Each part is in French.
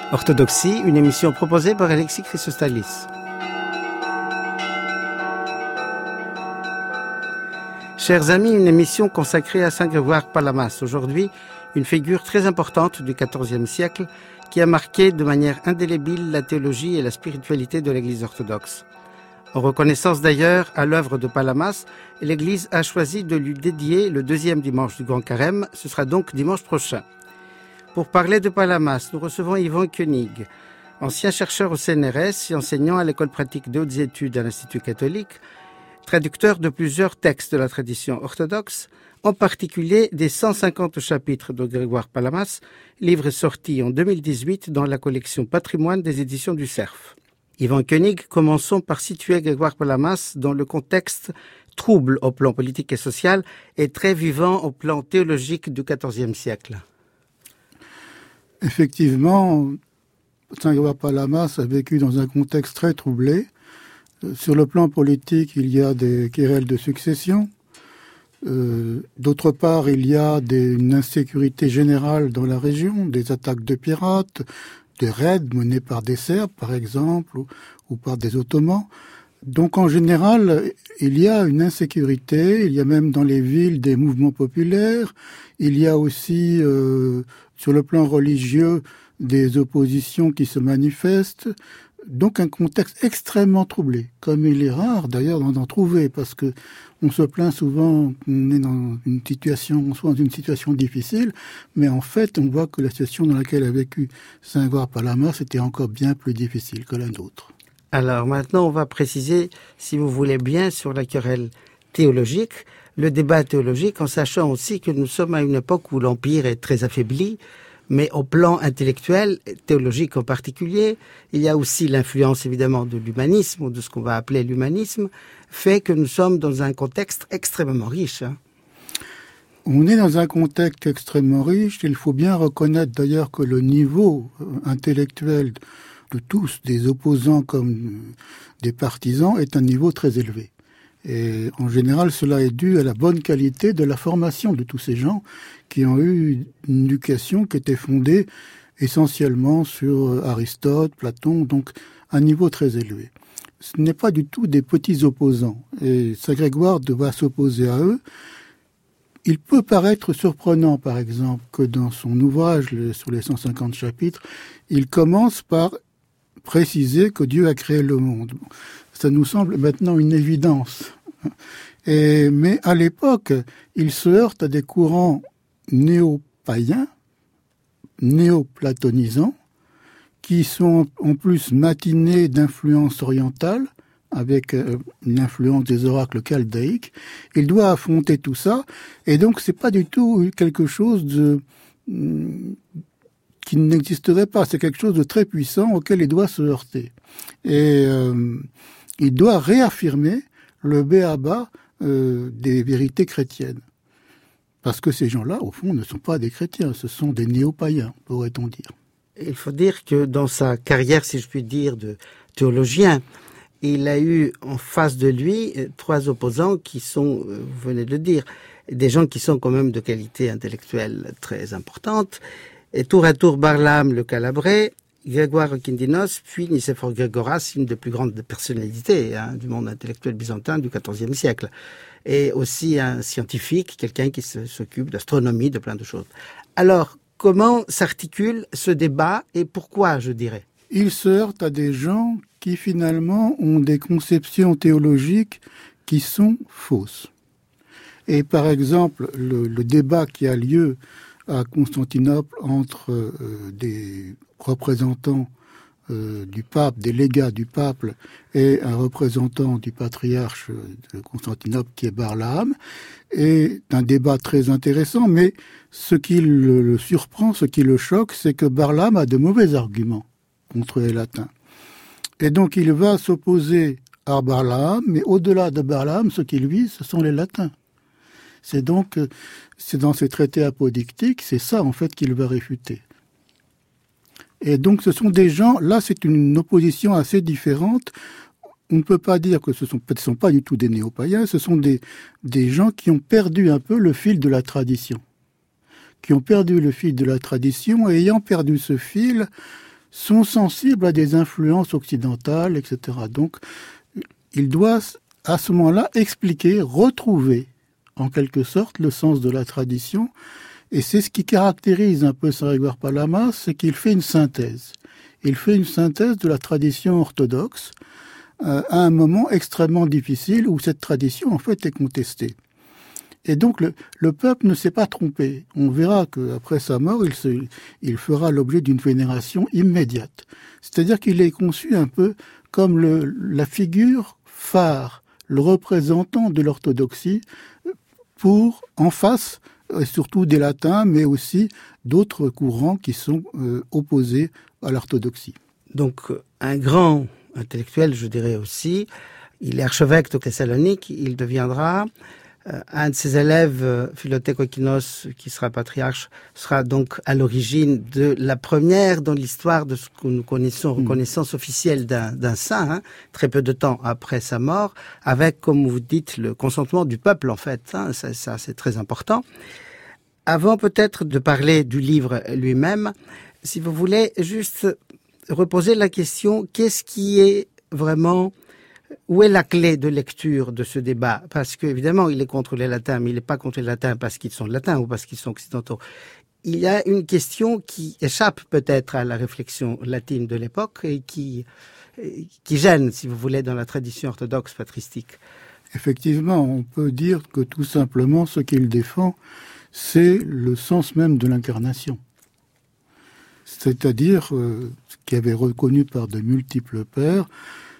Orthodoxie, une émission proposée par Alexis Chrysostalis. Chers amis, une émission consacrée à Saint Grégoire Palamas. Aujourd'hui, une figure très importante du XIVe siècle qui a marqué de manière indélébile la théologie et la spiritualité de l'Église orthodoxe. En reconnaissance d'ailleurs à l'œuvre de Palamas, l'Église a choisi de lui dédier le deuxième dimanche du Grand Carême. Ce sera donc dimanche prochain. Pour parler de Palamas, nous recevons Yvan Koenig, ancien chercheur au CNRS et enseignant à l'École pratique de hautes études à l'Institut catholique, traducteur de plusieurs textes de la tradition orthodoxe, en particulier des 150 chapitres de Grégoire Palamas, livre sorti en 2018 dans la collection Patrimoine des éditions du Cerf. Yvan Koenig, commençons par situer Grégoire Palamas dans le contexte trouble au plan politique et social et très vivant au plan théologique du XIVe siècle. Effectivement, Saint Grégoire Palamas a vécu dans un contexte très troublé. Sur le plan politique, il y a des querelles de succession. D'autre part, il y a une insécurité générale dans la région, des attaques de pirates, des raids menés par des Serbes, par exemple, ou par des Ottomans. Donc, en général, il y a une insécurité. Il y a même dans les villes des mouvements populaires. Il y a aussi, sur le plan religieux, des oppositions qui se manifestent. Donc, un contexte extrêmement troublé, comme il est rare d'ailleurs d'en trouver, parce que on se plaint souvent qu'on est dans une situation, on soit dans une situation difficile, mais en fait, on voit que la situation dans laquelle a vécu Saint Grégoire Palamas était encore bien plus difficile que la nôtre. Alors maintenant, on va préciser, si vous voulez bien, sur la querelle théologique, le débat théologique, en sachant aussi que nous sommes à une époque où l'Empire est très affaibli, mais au plan intellectuel, théologique en particulier, il y a aussi l'influence évidemment de l'humanisme, ou de ce qu'on va appeler l'humanisme, fait que nous sommes dans un contexte extrêmement riche. On est dans un contexte extrêmement riche. Il faut bien reconnaître d'ailleurs que le niveau intellectuel de tous, des opposants comme des partisans, est un niveau très élevé. Et en général, cela est dû à la bonne qualité de la formation de tous ces gens qui ont eu une éducation qui était fondée essentiellement sur Aristote, Platon, donc un niveau très élevé. Ce n'est pas du tout des petits opposants. Et Saint Grégoire devra s'opposer à eux. Il peut paraître surprenant, par exemple, que dans son ouvrage sur les 150 chapitres, il commence par préciser que Dieu a créé le monde. Ça nous semble maintenant une évidence. Mais à l'époque, il se heurte à des courants néo-païens, néo-platonisants, qui sont en plus matinés d'influence orientale, avec une influence des oracles chaldéiques. Il doit affronter tout ça, et donc c'est pas du tout quelque chose qui n'existerait pas. C'est quelque chose de très puissant auquel il doit se heurter. Et il doit réaffirmer le b.a.-ba des vérités chrétiennes. Parce que ces gens-là, au fond, ne sont pas des chrétiens, ce sont des néo-païens, pourrait-on dire. Il faut dire que dans sa carrière, si je puis dire, de théologien, il a eu en face de lui trois opposants qui sont, vous venez de le dire, des gens qui sont quand même de qualité intellectuelle très importante. Et tour à tour, Barlaam le Calabrais, Grégoire Okindinos, puis Nicéphore Grégoras, une des plus grandes personnalités du monde intellectuel byzantin du XIVe siècle. Et aussi un scientifique, quelqu'un qui s'occupe d'astronomie, de plein de choses. Alors, comment s'articule ce débat et pourquoi, je dirais ? Il se heurte à des gens qui finalement ont des conceptions théologiques qui sont fausses. Et par exemple, le débat qui a lieu à Constantinople entre des représentants du pape, des légats du pape et un représentant du patriarche de Constantinople qui est Barlaam, est un débat très intéressant, mais ce qui le surprend, ce qui le choque, c'est que Barlaam a de mauvais arguments contre les latins. Et donc il va s'opposer à Barlaam, mais au-delà de Barlaam, ce qu'il vise, ce sont les latins. C'est dans ces traités apodictiques, c'est ça en fait qu'il va réfuter. Et donc ce sont des gens, là c'est une opposition assez différente. On ne peut pas dire que ce sont pas du tout des néo-païens, ce sont des gens qui ont perdu un peu le fil de la tradition. Et ayant perdu ce fil, sont sensibles à des influences occidentales, etc. Donc, il doit, à ce moment-là, expliquer, retrouver, en quelque sorte, le sens de la tradition. Et c'est ce qui caractérise un peu Saint Grégoire Palamas, c'est qu'il fait une synthèse. Il fait une synthèse de la tradition orthodoxe à un moment extrêmement difficile où cette tradition, en fait, est contestée. Et donc, le peuple ne s'est pas trompé. On verra qu'après sa mort, il fera l'objet d'une vénération immédiate. C'est-à-dire qu'il est conçu un peu comme la figure phare, le représentant de l'orthodoxie pour, en face, surtout des latins, mais aussi d'autres courants qui sont opposés à l'orthodoxie. Donc, un grand intellectuel, je dirais aussi, il est archevêque de Thessalonique, il deviendra un de ses élèves, Philothèque Okinos, qui sera patriarche, sera donc à l'origine de la première dans l'histoire de ce que nous connaissons, reconnaissance officielle d'un saint, hein, très peu de temps après sa mort, avec, comme vous dites, le consentement du peuple, en fait. Hein, ça, c'est très important. Avant peut-être de parler du livre lui-même, si vous voulez juste reposer la question, qu'est-ce qui est vraiment... Où est la clé de lecture de ce débat? Parce qu'évidemment, il est contre les latins, mais il n'est pas contre les latins parce qu'ils sont latins ou parce qu'ils sont occidentaux. Il y a une question qui échappe peut-être à la réflexion latine de l'époque et qui gêne, si vous voulez, dans la tradition orthodoxe patristique. Effectivement, on peut dire que tout simplement, ce qu'il défend, c'est le sens même de l'incarnation. C'est-à-dire, ce qui avait reconnu par de multiples pères,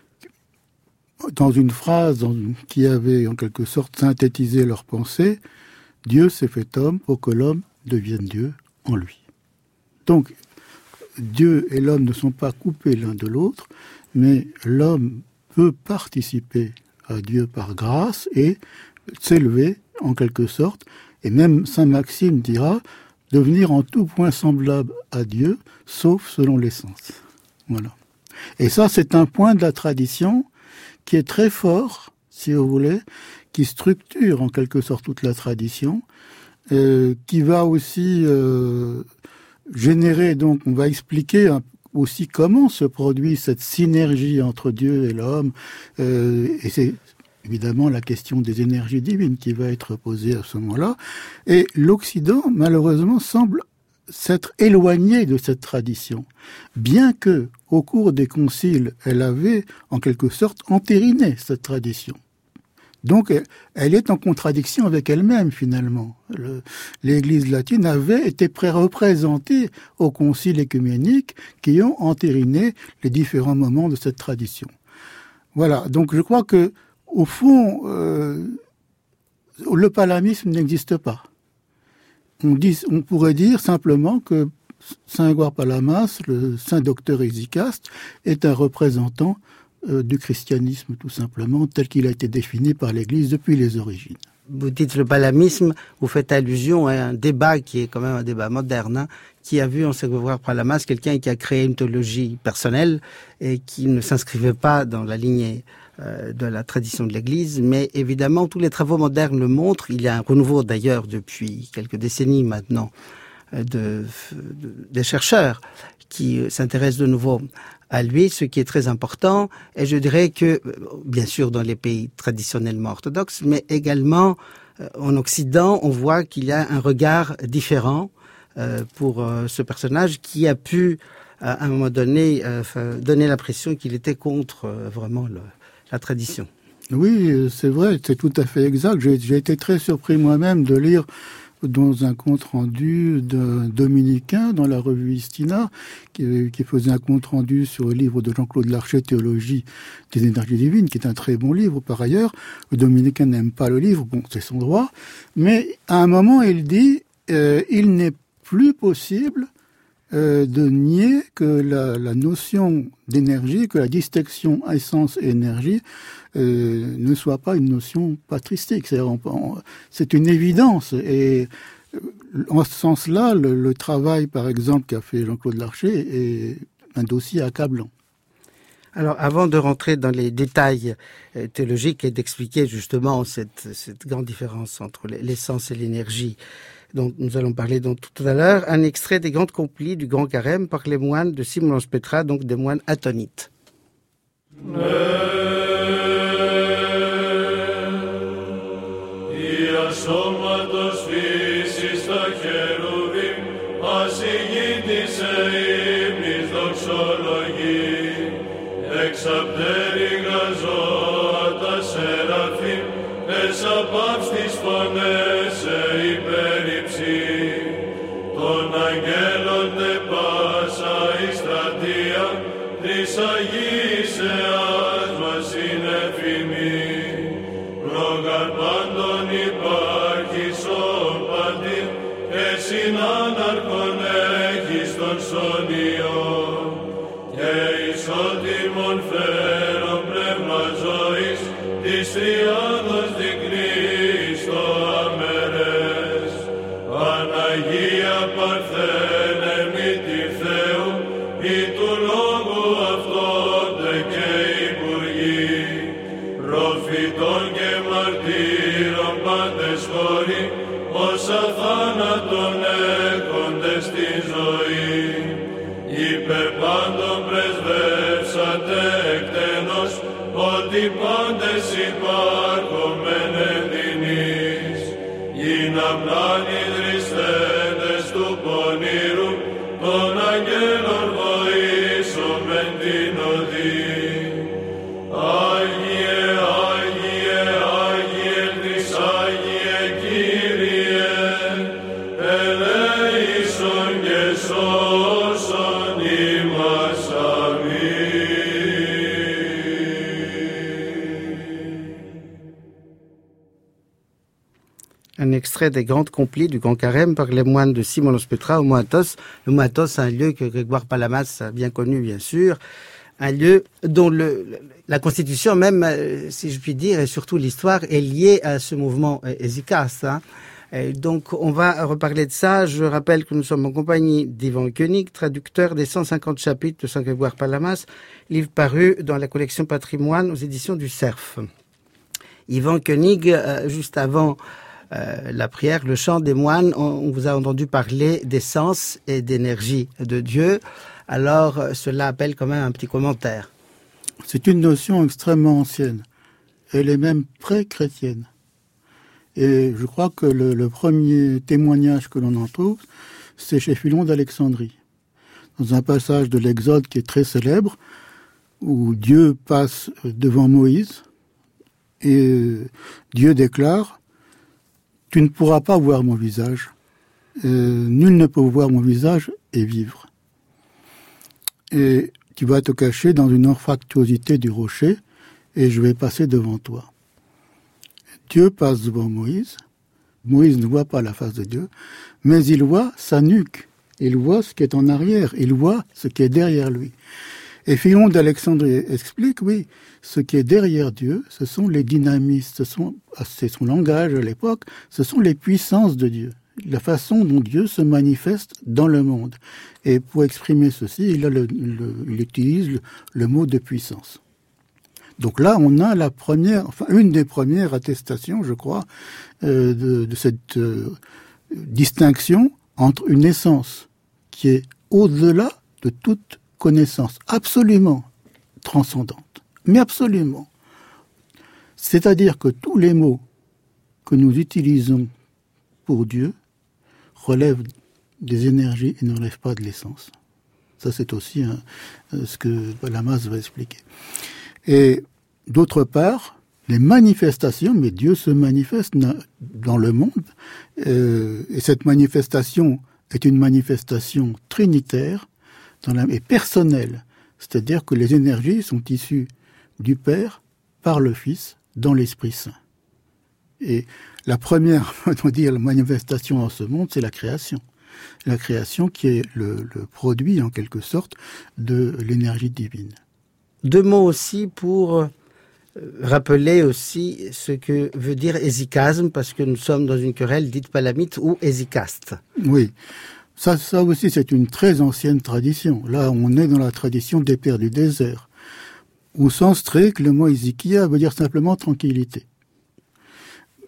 dans une phrase qui avait en quelque sorte synthétisé leur pensée, Dieu s'est fait homme pour que l'homme devienne Dieu en lui. Donc, Dieu et l'homme ne sont pas coupés l'un de l'autre, mais l'homme peut participer à Dieu par grâce et s'élever en quelque sorte, et même Saint Maxime dira, devenir en tout point semblable à Dieu, sauf selon l'essence. Voilà. Et ça, c'est un point de la tradition qui est très fort, si vous voulez, qui structure en quelque sorte toute la tradition, qui va aussi générer, donc on va expliquer aussi comment se produit cette synergie entre Dieu et l'homme, et c'est évidemment la question des énergies divines qui va être posée à ce moment-là. Et l'Occident, malheureusement, semble s'être éloignée de cette tradition, bien que, au cours des conciles, elle avait, en quelque sorte, entériné cette tradition. Donc, elle est en contradiction avec elle-même, finalement. L'Église latine avait été représentée au concile œcuménique qui ont entériné les différents moments de cette tradition. Voilà, donc je crois que, au fond, le palamisme n'existe pas. On pourrait dire simplement que Saint Grégoire Palamas, le saint docteur hésychaste, est un représentant du christianisme, tout simplement, tel qu'il a été défini par l'Église depuis les origines. Vous dites le palamisme, vous faites allusion à un débat qui est quand même un débat moderne, hein, qui a vu en Saint Grégoire Palamas quelqu'un qui a créé une théologie personnelle et qui ne s'inscrivait pas dans la lignée de la tradition de l'Église, mais évidemment tous les travaux modernes le montrent. Il y a un renouveau d'ailleurs depuis quelques décennies maintenant des chercheurs qui s'intéressent de nouveau à lui, ce qui est très important. Et je dirais que, bien sûr, dans les pays traditionnellement orthodoxes, mais également en Occident, on voit qu'il y a un regard différent pour ce personnage qui a pu, à un moment donné, donner l'impression qu'il était contre vraiment la tradition. Oui, c'est vrai, c'est tout à fait exact. J'ai été très surpris moi-même de lire dans un compte-rendu d'un dominicain dans la revue Istina, qui faisait un compte-rendu sur le livre de Jean-Claude Larcher, Théologie des énergies divines, qui est un très bon livre par ailleurs. Le dominicain n'aime pas le livre, bon, c'est son droit, mais à un moment, il dit il n'est plus possible de nier que la notion d'énergie, que la distinction essence et énergie ne soit pas une notion patristique. C'est une évidence. Et en ce sens-là, le travail, par exemple, qu'a fait Jean-Claude Larcher est un dossier accablant. Alors, avant de rentrer dans les détails théologiques et d'expliquer justement cette grande différence entre l'essence et l'énergie, dont nous allons parler donc tout à l'heure, un extrait des Grandes Complies du Grand Carême par les moines de Simonos-Petra, donc des moines attonites. Απ' τις φωνές σε υπέρηψη των αγγέλων τε πάσα η στρατεία της Αγίας Εάς μας είναι φημή. Λόγαν πάντων υπάρχησον παντή και συνάναρχον έχεις των σωνιών και ισότιμον φέρον πνεύμα ζωής της τριάδος δεικνύεις το αμερές. Παναγία Παρθένε μήτη Θεού, ή του λόγου αυτόντε και υπουργοί, προφητών και μαρτύρων πάντες χωρί, ως αθάνατον έχοντες στη ζωή. Υπερ πάντων πρεσβεύσατε εκτενώς, ότι πάντες υπάρχομεν ενδυνείς, γίνα πλάνοι δριστέντες του πονήρου, των αγγέλων βοήσομεν την οδή. Άγιε, Άγιε, Άγιε της Άγιε Κύριε, ελέησον και σώσον ημάς. Αμήν. Un extrait des Grandes Complies du Grand Carême par les moines de Simonos-Petra au Mont Athos. Le Mont Athos, c'est un lieu que Grégoire Palamas a bien connu, bien sûr. Un lieu dont la constitution même, si je puis dire, et surtout l'histoire, est liée à ce mouvement hésychaste. Donc, on va reparler de ça. Je rappelle que nous sommes en compagnie d'Yvan Koenig, traducteur des 150 chapitres de Saint Grégoire Palamas, livre paru dans la collection Patrimoine aux éditions du Cerf. Yvan Koenig, juste avant la prière, le chant des moines, on vous a entendu parler d'essence et d'énergie de Dieu. Alors, cela appelle quand même un petit commentaire. C'est une notion extrêmement ancienne. Elle est même pré-chrétienne. Et je crois que le premier témoignage que l'on en trouve, c'est chez Philon d'Alexandrie. Dans un passage de l'Exode qui est très célèbre, où Dieu passe devant Moïse, et Dieu déclare: tu ne pourras pas voir mon visage. Nul ne peut voir mon visage et vivre. Et tu vas te cacher dans une anfractuosité du rocher et je vais passer devant toi. Dieu passe devant Moïse. Moïse ne voit pas la face de Dieu, mais il voit sa nuque. Il voit ce qui est en arrière. Il voit ce qui est derrière lui. Et Philon d'Alexandrie explique, oui, ce qui est derrière Dieu, ce sont les dynamistes, c'est son langage à l'époque, ce sont les puissances de Dieu, la façon dont Dieu se manifeste dans le monde. Et pour exprimer ceci, il utilise le mot de puissance. Donc là, on a une des premières attestations, je crois, de cette distinction entre une essence qui est au-delà de toute connaissance absolument transcendante, mais absolument. C'est-à-dire que tous les mots que nous utilisons pour Dieu relèvent des énergies et ne relèvent pas de l'essence. Ça, c'est aussi ce que Palamas va expliquer. Et d'autre part, les manifestations, mais Dieu se manifeste dans le monde, et cette manifestation est une manifestation trinitaire et personnelle, c'est-à-dire que les énergies sont issues du Père par le Fils dans l'Esprit Saint. Et la première, on dire, la manifestation en ce monde, c'est la création. La création qui est le produit, en quelque sorte, de l'énergie divine. Deux mots aussi pour rappeler aussi ce que veut dire hésychasme, parce que nous sommes dans une querelle dite palamite ou hésychaste. Oui. Ça aussi, c'est une très ancienne tradition. Là, on est dans la tradition des pères du désert. Au sens strict, le mot hésychia veut dire simplement tranquillité.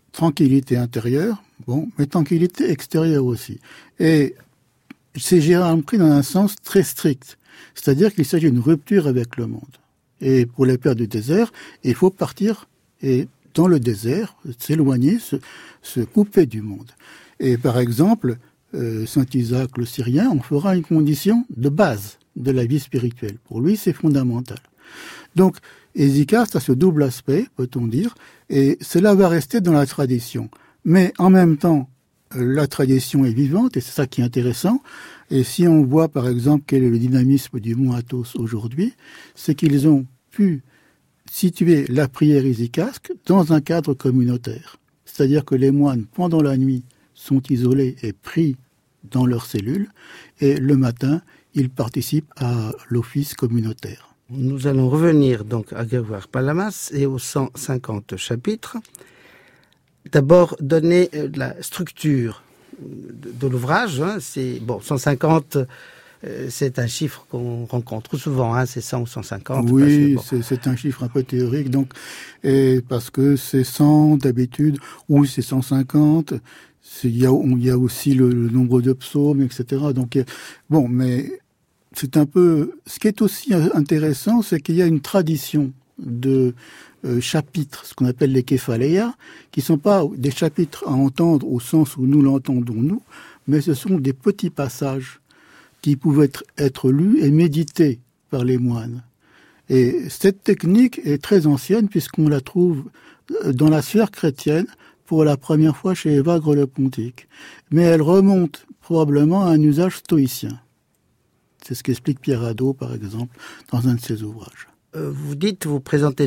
tranquillité intérieure, mais tranquillité extérieure aussi. Et c'est généralement pris dans un sens très strict. C'est-à-dire qu'il s'agit d'une rupture avec le monde. Et pour les pères du désert, il faut partir et dans le désert, s'éloigner, se couper du monde. Et par exemple, Saint Isaac le Syrien en fera une condition de base de la vie spirituelle. Pour lui, c'est fondamental. Donc, Hésychaste a ce double aspect, peut-on dire, et cela va rester dans la tradition. Mais en même temps, la tradition est vivante, et c'est ça qui est intéressant. Et si on voit, par exemple, quel est le dynamisme du mont Athos aujourd'hui, c'est qu'ils ont pu situer la prière hésychasque dans un cadre communautaire. C'est-à-dire que les moines, pendant la nuit, sont isolés et pris dans leurs cellules, et le matin, ils participent à l'office communautaire. Nous allons revenir donc à Grégoire Palamas et aux 150 chapitres. D'abord, donner la structure de l'ouvrage. C'est 150, c'est un chiffre qu'on rencontre souvent. C'est 100 ou 150. Oui, c'est un chiffre un peu théorique. Donc, parce que c'est 100 d'habitude, ou c'est 150. Il y a aussi le nombre de psaumes, etc. Donc, mais c'est un peu... Ce qui est aussi intéressant, c'est qu'il y a une tradition de chapitres, ce qu'on appelle les képhaleia, qui ne sont pas des chapitres à entendre au sens où nous l'entendons, nous, mais ce sont des petits passages qui pouvaient être lus et médités par les moines. Et cette technique est très ancienne, puisqu'on la trouve dans la sphère chrétienne pour la première fois chez Évagre le Pontique. Mais elle remonte probablement à un usage stoïcien. C'est ce qu'explique Pierre Hadot, par exemple, dans un de ses ouvrages. Vous présentez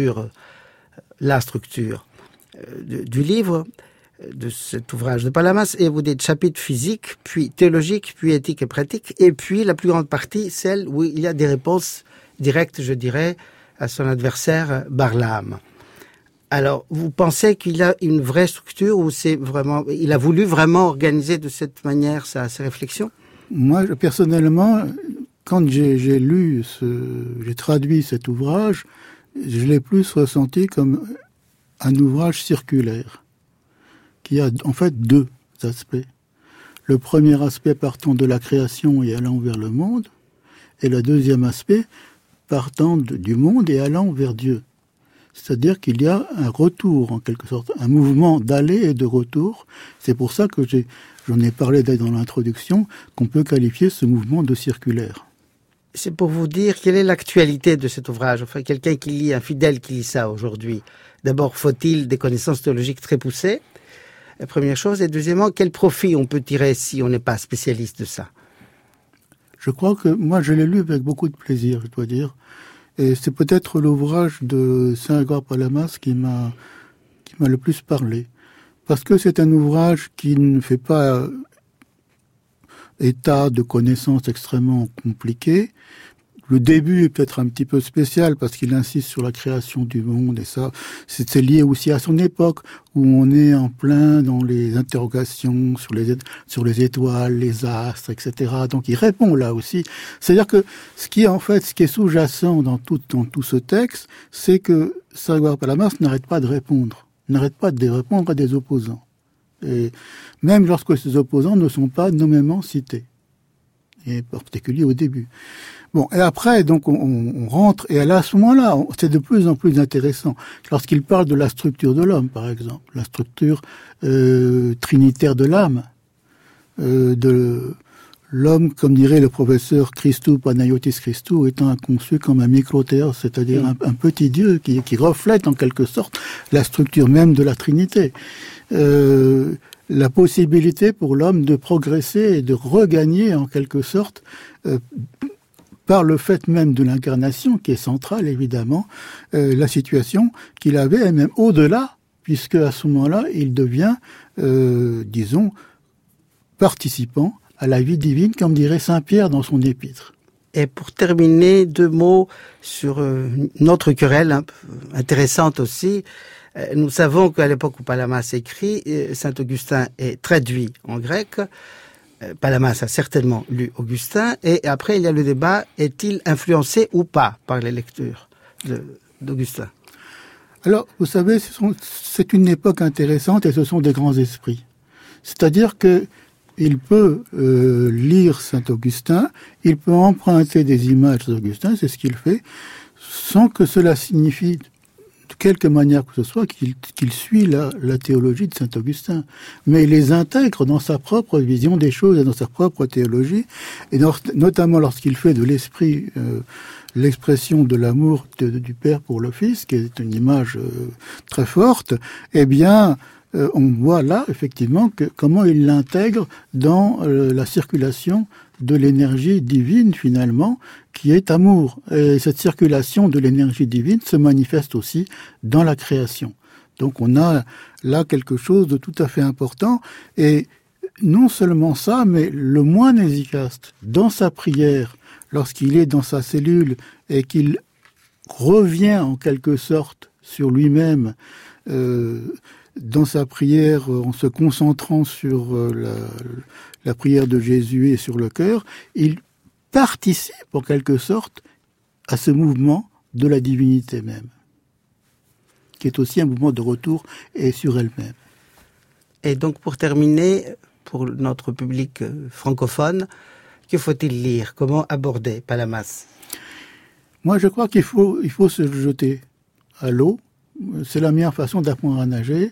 la structure du livre, de cet ouvrage de Palamas, et vous dites chapitre physique, puis théologique, puis éthique et pratique, et puis la plus grande partie, celle où il y a des réponses directes, je dirais, à son adversaire Barlaam. Alors, vous pensez qu'il a une vraie structure, ou il a voulu vraiment organiser de cette manière ses réflexions ? Moi, personnellement, quand j'ai traduit cet ouvrage, je l'ai plus ressenti comme un ouvrage circulaire, qui a en fait deux aspects. Le premier aspect partant de la création et allant vers le monde, et le deuxième aspect partant du monde et allant vers Dieu. C'est-à-dire qu'il y a un retour, en quelque sorte, un mouvement d'aller et de retour. C'est pour ça que j'en ai parlé dans l'introduction, qu'on peut qualifier ce mouvement de circulaire. C'est pour vous dire quelle est l'actualité de cet ouvrage. Enfin, quelqu'un qui lit, un fidèle qui lit ça aujourd'hui. D'abord, faut-il des connaissances théologiques très poussées ? La première chose. Et deuxièmement, quel profit on peut tirer si on n'est pas spécialiste de ça ? Je crois que moi, je l'ai lu avec beaucoup de plaisir, je dois dire. Et c'est peut-être l'ouvrage de Saint Grégoire Palamas qui m'a le plus parlé. Parce que c'est un ouvrage qui ne fait pas état de connaissances extrêmement compliquées. Le début est peut-être un petit peu spécial parce qu'il insiste sur la création du monde, et ça, c'est lié aussi à son époque où on est en plein dans les interrogations sur les étoiles, les astres, etc. Donc il répond là aussi. C'est-à-dire que ce qui est sous-jacent dans tout ce texte, c'est que Saint Grégoire Palamas n'arrête pas de répondre à des opposants. Et même lorsque ces opposants ne sont pas nommément cités. Et en particulier au début. Et après, donc, on rentre, et à ce moment-là, c'est de plus en plus intéressant. Lorsqu'il parle de la structure de l'homme, par exemple, la structure trinitaire de l'âme, de l'homme, comme dirait le professeur Christou Panayotis Christou, étant conçu comme un microthéos, c'est-à-dire un petit Dieu qui reflète en quelque sorte la structure même de la Trinité. La possibilité pour l'homme de progresser et de regagner en quelque sorte par le fait même de l'incarnation, qui est centrale évidemment, la situation qu'il avait, et même au-delà, puisque à ce moment-là, il devient, participant à la vie divine, comme dirait Saint Pierre dans son épître. Et pour terminer, 2 mots sur une autre querelle intéressante aussi. Nous savons qu'à l'époque où Palamas écrit, Saint Augustin est traduit en grec. Palamas a certainement lu Augustin, et après il y a le débat, est-il influencé ou pas par les lectures d'Augustin ? Alors, vous savez, c'est une époque intéressante et ce sont des grands esprits. C'est-à-dire que il peut lire Saint-Augustin, il peut emprunter des images d'Augustin, c'est ce qu'il fait, sans que cela signifie de quelque manière que ce soit qu'il suit la théologie de Saint-Augustin. Mais il les intègre dans sa propre vision des choses et dans sa propre théologie, et notamment lorsqu'il fait de l'esprit l'expression de l'amour du Père pour le Fils, qui est une image très forte, eh bien, on voit là, effectivement, comment il l'intègre dans la circulation de l'énergie divine, finalement, qui est amour. Et cette circulation de l'énergie divine se manifeste aussi dans la création. Donc on a là quelque chose de tout à fait important. Et non seulement ça, mais le moine hésychaste, dans sa prière, lorsqu'il est dans sa cellule et qu'il revient en quelque sorte sur lui-même, dans sa prière, en se concentrant sur la prière de Jésus et sur le cœur, il participe en quelque sorte à ce mouvement de la divinité même, qui est aussi un mouvement de retour et sur elle-même. Et donc pour terminer, pour notre public francophone, que faut-il lire? Comment aborder Palamas? Moi je crois qu'il faut se jeter à l'eau. C'est la meilleure façon d'apprendre à nager.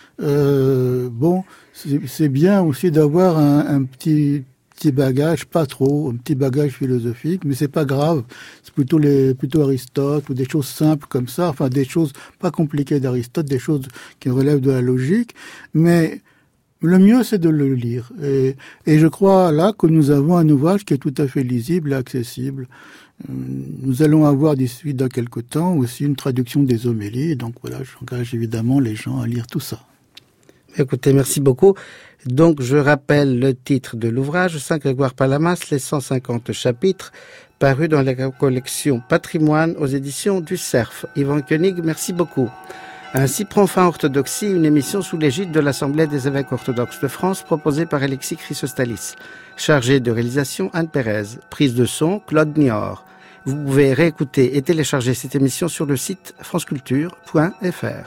Bon, c'est bien aussi d'avoir un petit bagage, pas trop, un petit bagage philosophique, mais c'est pas grave. C'est plutôt Aristote ou des choses simples comme ça, enfin des choses pas compliquées d'Aristote, des choses qui relèvent de la logique. Mais le mieux, c'est de le lire. Et je crois là que nous avons un ouvrage qui est tout à fait lisible et accessible. Nous allons avoir d'ici dans quelque temps aussi une traduction des homélies. Donc voilà, j'engage évidemment les gens à lire tout ça. Écoutez, merci beaucoup. Donc je rappelle le titre de l'ouvrage, Saint-Grégoire Palamas, les 150 chapitres, paru dans la collection Patrimoine aux éditions du Cerf. Yvan Koenig, merci beaucoup. Ainsi prend fin Orthodoxie, une émission sous l'égide de l'Assemblée des évêques orthodoxes de France, proposée par Alexis Chrysostalis. Chargé de réalisation, Anne Pérez. Prise de son, Claude Niort. Vous pouvez réécouter et télécharger cette émission sur le site franceculture.fr.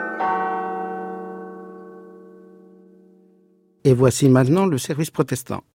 Et voici maintenant le service protestant.